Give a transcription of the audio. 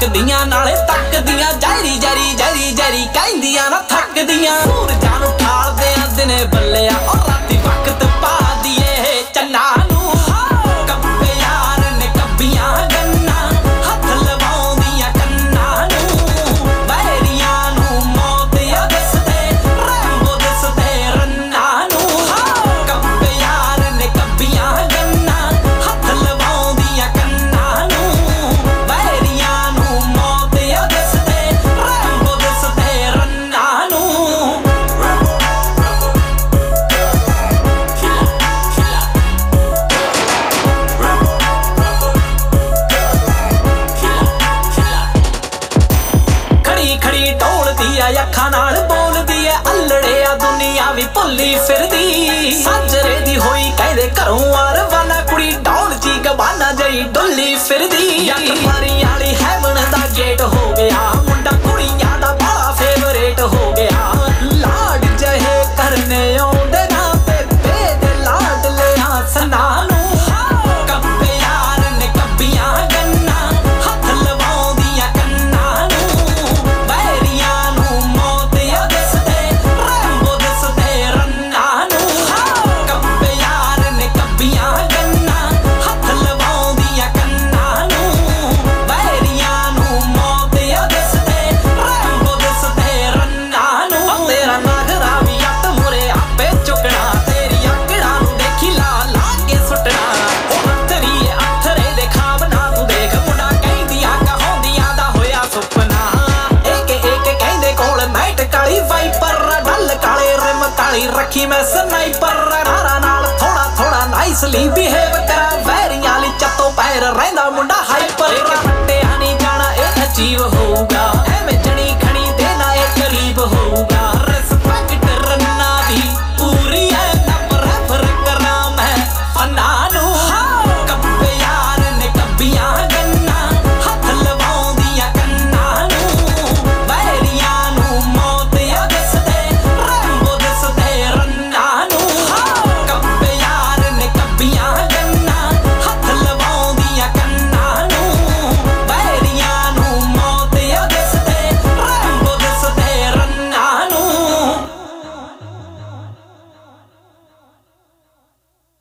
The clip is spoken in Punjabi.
ਚੱਕਦੀਆਂ ਨਾਲੇ ਤੱਕਦੀਆਂ ਜੈਰੀ ਜੈਰੀ ਜੈਰੀ ਜੈਰੀ ਕਹਿੰਦੀਆਂ ਨਾ ਥੱਕਦੀਆਂ ਸੂਰਜਾਂ ਨੂੰ ਠਾਲਦੇ ਆ ਦਿਨੇ ਬੱਲਿਆ ਔਰ ਰਾਤੀ ਵਕਤ ਪਾ ਦੀਏ ਚੰਨਾ ਨੂੰ ਕੱਬੇ ਯਾਰ ਨੇ ਕੱਬੀਆਂ ਗੰਨਾਂ ਹੱਥ ਲਵਾਉਂਦੀਆਂ ਕੰਨਾਂ ਨੂੰ ਬਹਿਰੀਆਂ ਨੂੰ ਮੌਤ ਆ ਦਿਸਦੇ ਰੈਂਬੋ ਦਿਸਦੇ ਰੰਨਾਂ ਨੂੰ ਕੱਬੇ ਯਾਰ ਨੇ ਕੱਬੀਆਂ ਗੰਨਾਂ ਹੱਥ ਲਵਾਉਂਦੀਆਂ ਕੰਨਾਂ ਨੂੰ ਬਹਿਰੀਆਂ ਨੂੰ ਮੌਤ ਆ ਦਿਸਦੇ ਰੈਂਬੋ ਦਿਸਦੇ ਰੰਨਾਂ ਨੂੰ ਖੜੀ ਢੋਲਦੀ ਆ ਅੱਖਾਂ ਨਾਲ ਬੋਲਦੀ ਐ ਅਲੜੇ ਆ ਦੁਨੀਆ ਵੀ ਭੁੱਲੀ ਫਿਰਦੀ ਸਾਜਰੇ ਦੀ ਹੋਈ ਕਹਿੰਦੇ ਘਰੋਂ ਆ ਰਵਾਨਾ ਕੁੜੀ ਢੋਲ ਜੀ ਗਵਾਨਾ ਜਈ ਡੁੱਲੀ ਫਿਰਦੀ ਅੱਖ ਮਾਰੀ ਵਾਲੀ ਹੈਵਨ ਦਾ ਗੇਟ ਹੋ ਗਿਆ ਮੁੰਡਾ ਕੁੜੀਆਂ ਦਾ ਬੜਾ ਫੇਵਰੇਟ ਹੋ ਗਿਆ ਲਾਡ ਜਹੇ ਕਰਨੇ ਆਉਂਦੇ ਨਾ ਬੇਬੇ ਦੇ ਲਾਡ ਲਿਆ ਸਨਾ ਨੂੰ ਕੱਬੇ ਯਾਰ ਨੇ ਕੱਬੀਆਂ ਗੰਨਾਂ ਹੱਥ ਲਵਾਉਂਦੀਆਂ ਕੰਨਾਂ ਨੂੰ ਬਹਿਰੀਆਂ ਨੂੰ ਮੌਤ ਆ ਦਿਸਦੇ ਰੈਂਬੋ ਦਿਸਦੇ ਰੰਨਾਂ ਨੂੰ ਕੱਬੇ ਯਾਰ ਨੇ ਕੱਬੀਆਂ ਗੰਨਾਂ ਹੱਥ ਲਵਾਉਂਦੀਆਂ ਕੰਨਾਂ ਨੂੰ ਬਹਿਰੀਆਂ ਨੂੰ ਮੌਤ ਆ ਦਿਸਦੇ ਰੈਂਬੋ ਦਿਸਦੇ ਰੰਨਾਂ ਨੂੰ ਤੇਰਾ ਨਾਗਰਾ ਵੀ ਅੱਟ ਮੁਰੇ ਆਪੇ ਚੁੱਕਣਾ ਤੇਰੀ ਆਕੜਾਂ ਨੂੰ ਦੇਖੀ ਲਾ ਲਾ ਕੇ ਸੁੱਟਣਾ ਉਹ ਅੱਥਰੀ ਅੱਥਰੇ ਦੇ ਖਾਬ ਨਾ ਤੂੰ ਦੇਖ ਮੁੰਡਾ ਕਹਿੰਦੀਆਂ ਕਹਾਉਂਦੀਆਂ ਦਾ ਹੋਇਆ ਸੁਪਨਾ ਇੱਕ ਕਹਿੰਦੇ ਕੋਲ ਨਾਈਟ ਕਾਲੀ ਵਾਈਪਰ ਡੱਲ ਕਾਲੇ ਰਿਮ ਕਾਲੀ ਰੱਖੀ ਮੈਂ ਸਨਾਈਪਰ ਨਾਰਾ ਨਾਲ ਥੋੜਾ ਨਾਈਸਲੀ ਬਿਹੇਵ ਕਰਾਂ ਵੈਰੀਆਂ ਲਈ ਚੱਤੋ ਪੈਰ ਰਹਿੰਦਾ